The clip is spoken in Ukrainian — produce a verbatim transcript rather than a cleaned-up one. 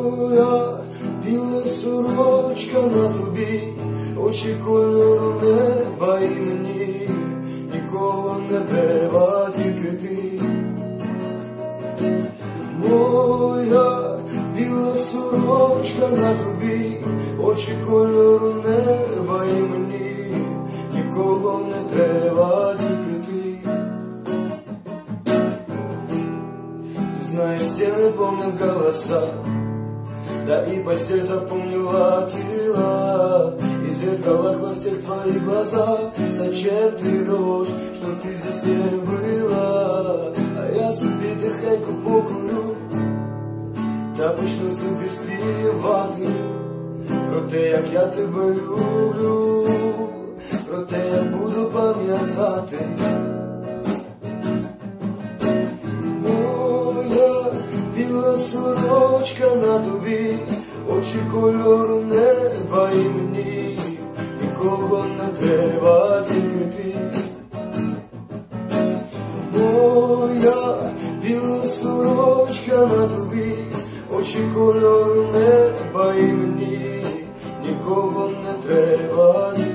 Моя біла сорочка на тобі, очі кольору неба, і мені нікого не треба, тільки ти. Моя біла сорочка на тобі, очі кольору неба, і мені нікого не треба, тільки ти. Ты знаешь, стены помнят голоса, да и постель запомнила тела, и зеркала во всех твоих глазах. Зачем ты врешь, что ты здесь не была? А я собі тихенько покурю, та почну собі співати про те, як я тебе люблю, про те, як буду пам'ятати. Моя біла сорочка на тобі, очі кольору неба, і мені нікого не треба, тільки ти. Моя біла сорочка на тобі, очі кольору неба, і мені нікого не треба.